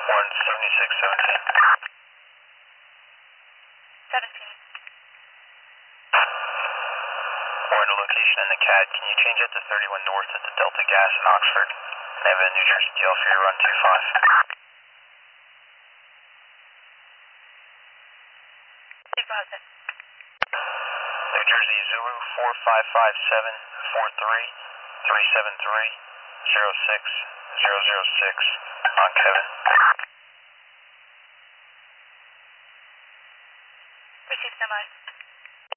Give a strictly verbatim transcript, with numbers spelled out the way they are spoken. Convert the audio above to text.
one seventy-six seventeen. seventeen. We're in a location in the C A D. Can you change it to thirty-one North at the Delta Gas in Oxford? I have a New Jersey deal for you, run two five. Deposit. New Jersey Zulu four five five seven four three three seven three zero six zero zero six on Kevin. Receive semi.